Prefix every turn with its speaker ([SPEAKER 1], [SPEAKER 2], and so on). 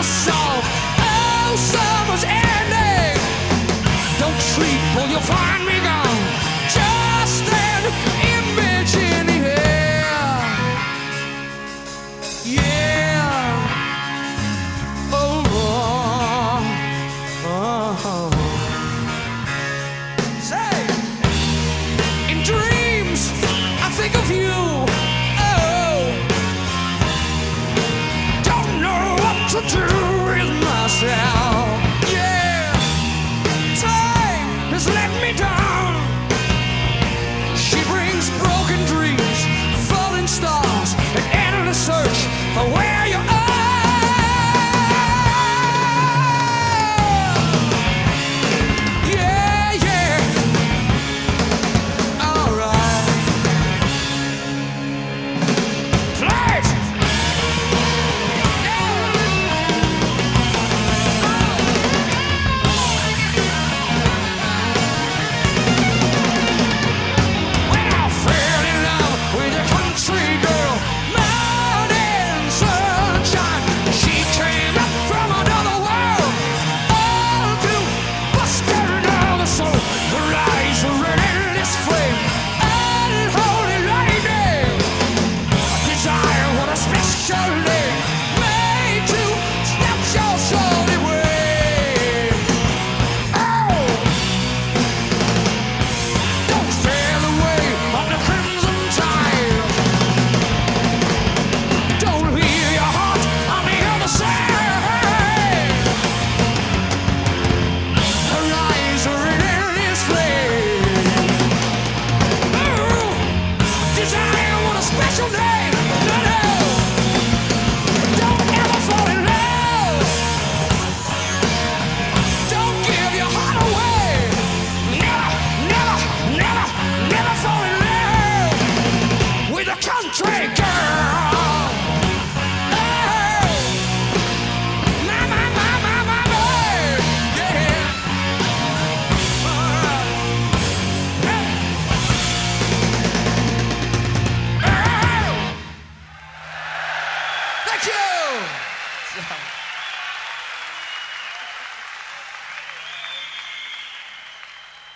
[SPEAKER 1] song. Oh, summer's ending. Don't sleep or you'll find me gone. Just an image in the air. Yeah. Oh, Say, in dreams I think of you. Oh, don't know what to do with myself. Yeah, time has let me down. She brings broken dreams, falling stars, an endless search for where you are. Yeah, yeah. All right. Play it. When I fell in love with a country girl, mountain sunshine, she came up from another world, all to bust another soul. Her eyes were an endless flame, unholy lightning. Desire, what a special name, made to snatch your soul away. Oh, don't sail away on the crimson tide. Don't leave your heart on the other side. Her eyes are an endless flame. Oh, desire, what a special name.